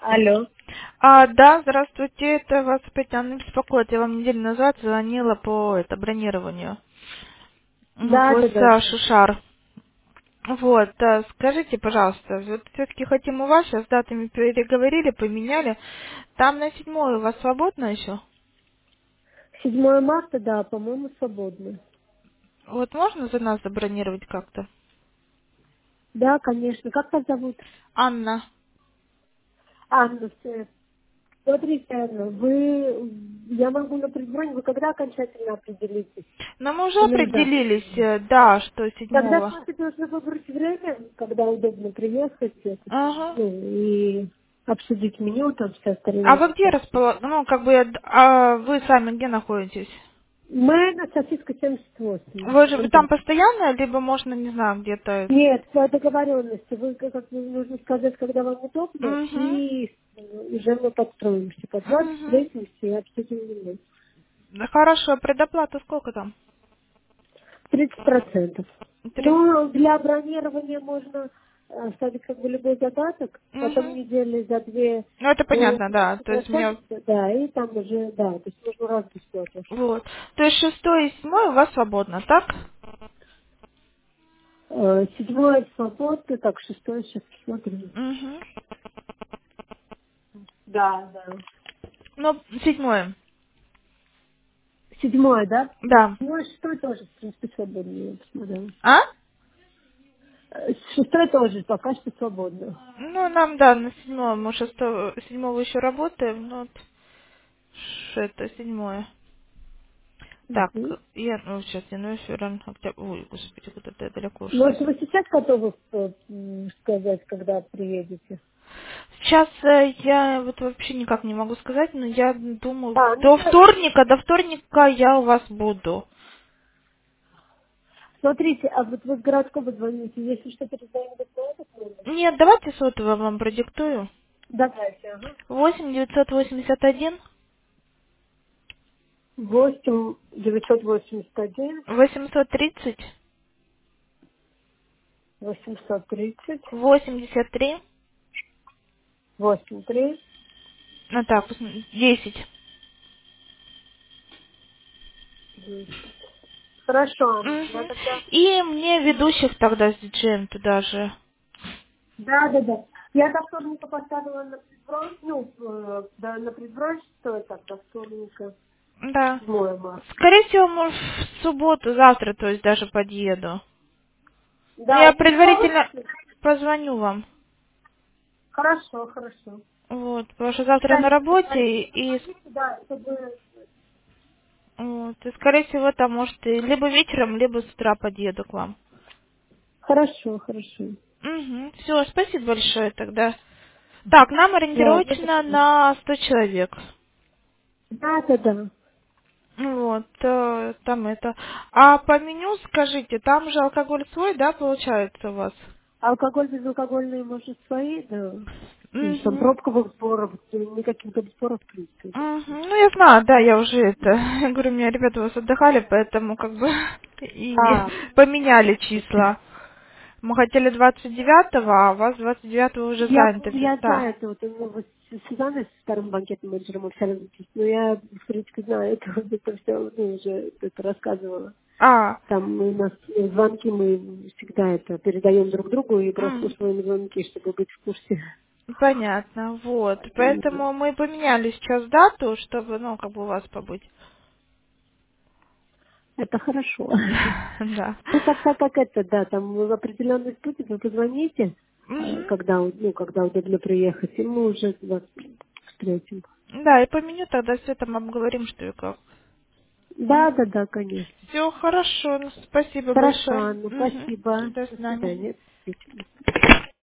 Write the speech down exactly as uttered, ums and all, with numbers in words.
Алло. А, да, здравствуйте, это вас опять Анна беспокоит. Я вам неделю назад звонила по это, бронированию Да, в да, да. СА Шушар. Вот, а, скажите, пожалуйста, вот все-таки хотим у вас, сейчас с датами переговорили, поменяли. Там на седьмое у вас свободно еще? седьмое марта, да, по-моему, свободно. Вот можно за нас забронировать как-то? Да, конечно. Как вас зовут? Анна. Анна. Всё. Смотрите, Анна, вы, я могу на предбронь, вы когда окончательно определитесь? Но мы уже определились, Комендантскую. э, да, что Тогда седьмого. просто нужно выбрать время, когда удобно приехать, это, Ага. ну, и обсудить меню, там все А остальные вы где вопросы. расположены? Ну, как бы, я д- а вы сами где находитесь? Мы на Сосиска семьдесят восемь. Вы же в вы там Н Т. постоянно, либо можно, не знаю, где-то... Нет, по договоренности. Вы как как нужно сказать, когда вам удобно, Угу. и уже мы подстроимся под вас, Угу. встретимся и обсудим меню. Хорошо, предоплата сколько там? тридцать процентов. Три. Но для бронирования можно э, ставить как бы любой задаток, потом Угу. недели за две Ну, это до понятно, да. То есть мне... процентов, да, и там уже, да, то есть можно раз бесплатно. Вот. То есть шестой и седьмой у вас свободно, так? Э, Седьмое свободно, так, шестое сейчас посмотрю. Угу. Да, да. Ну, седьмое. Седьмое, да? Да. Ну, и шестой тоже, в принципе, свободно, я посмотрела. А? Э, Шестой тоже пока что свободно. Ну, нам, да, на седьмое. Мы шестого, седьмого еще работаем, но вот ш- это седьмое. Так, Мгм. я, ну, сейчас, январь, февраль, октябрь, ой, господи, куда-то я далеко ушла. Может, вы сейчас готовы э, м, сказать, когда приедете? Сейчас э, я вот вообще никак не могу сказать, но я думаю, А, ну до хорошо. вторника, до вторника я у вас буду. Смотрите, а вот вы с городского звоните, если что, перезвоните на этот номер? Нет, давайте сотовый вам продиктую. Давайте, ага. Восемь девятьсот восемьдесят один Восемь девятьсот восемьдесят один восемьсот тридцать восемьсот тридцать восемьдесят три, восемь три. ну так, десять. Хорошо, Анна, я Мгм. тогда... И мне ведущих тогда с диджеем туда же. Да, да, да. Я до вторника поставила на предброс, ну, э, да, на предброс, что так, до вторника, Да. седьмое марта. Скорее всего, может, в субботу, завтра, то есть даже подъеду. Но Да, я если не предварительно получится, позвоню вам. хорошо, хорошо. Вот, потому что завтра на Заранее работе позвоните, и, и, позвоните, да, чтобы... вот, и скорее всего, там, может, и либо вечером, либо с утра подъеду к вам. Хорошо, хорошо. Угу. Все, спасибо большое тогда. Так, нам Да, не за ориентировочно что. на сто человек. Да, да, да. Вот, э, там это. А по меню скажите, там же алкоголь свой, да, получается у вас? Алкоголь, безалкогольные, может, свои, да. То есть там Угу. пробковых сборов, никаких там сборов, в принципе, нет. Мгм. Ну, я знаю, да, я уже это, я говорю, у меня ребята у вас отдыхали, поэтому как бы и А, поменяли числа. Мы хотели двадцать девятого, а у вас двадцать девятого уже я, заняты я места. знаю, это вот у меня вот с Сюзанной, с старым банкетным менеджером, мы все но я, в принципе, знаю, это, это все, ну, уже это рассказывала. А, Там у нас звонки мы всегда это передаем друг другу и м, прослушиваем звонки, чтобы быть в курсе. понятно, вот. Поэтому мы поменяли сейчас дату, чтобы, ну, как бы у вас побыть. Это хорошо. Да. Ну, так, так как это, да, там в определенный студии вы позвоните, э, Мгм. когда, у- ну, когда удобно приехать, и мы уже вас встретим. Да, и по меню тогда все там обговорим, что и как. Да, да, да, конечно. Все хорошо, ну, спасибо Хорошо, большое. Анна, Мгм. спасибо. До До свидания. свидания.